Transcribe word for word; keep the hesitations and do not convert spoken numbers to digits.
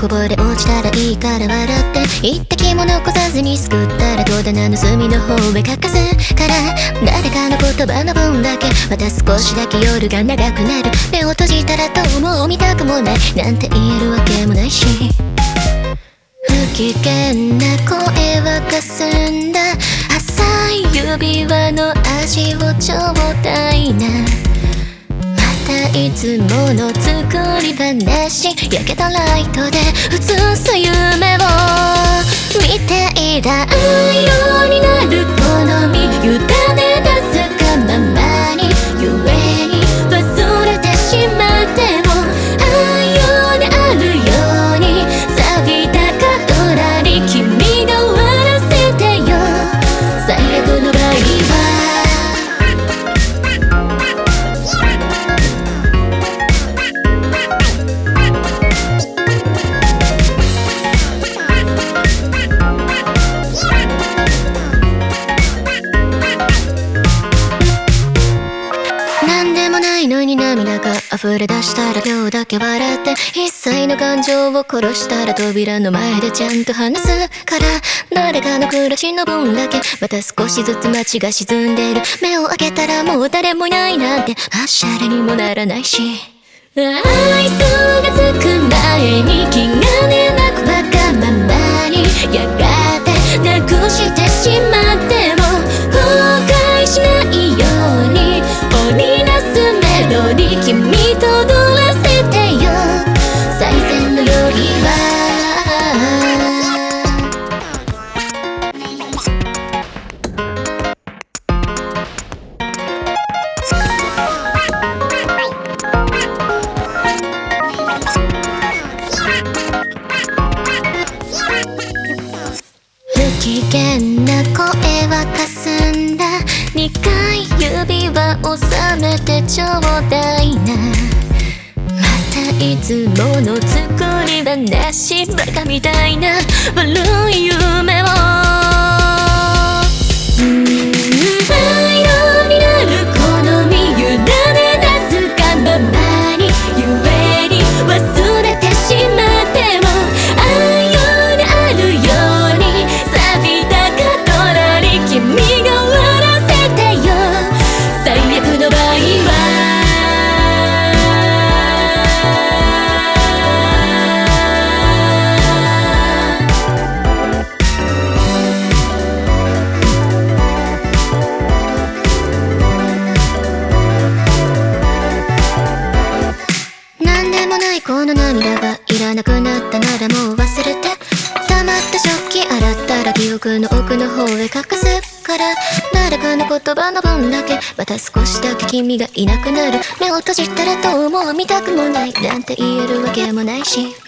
こぼれ落ちたらいいから笑って一滴も残さずに救ったら戸棚の隅の方へ隠すから誰かの言葉の分だけまた少しだけ夜が長くなる目を閉じたらどうも見たくもないなんて言えるわけもないし不機嫌な声はかすんだ浅い指輪の味をちょうだいないつもの作り話焼けたライトで映す夢を見ていた色になる好み委ね出すかままに故に忘れてしまっても愛用であるように錆びたカトラリー君が終わらせてよ最悪の場合はのに涙が溢れ出したら今日だけ笑って一切の感情を殺したら扉の前でちゃんと話すから誰かの暮らしの分だけまた少しずつ街が沈んでる目を開けたらもう誰もいないなんてあしゃれにもならないし愛想がつく前に気兼ねなくわがままにやがてなくしてしまっても後悔しないように織りなすメロディ君と踊らせてよ最善のよりは不機嫌な声はかすんだにかい指輪を収めてちょうだいなまたいつもの作り話バカみたいな悪い夢を灰色になる好み委ね出すかままに故に忘れてしまっても愛用であるように錆びたカトラリー君が終わらせてよ最悪の場合はなんでもないこの涙がいらなくなったならもう忘れて溜まった食器洗ったら記憶の奥の方へ隠すから誰かの言葉の分だけまた少しだけ君がいなくなる目を閉じたらどうも見たくもないなんて言えるわけもないし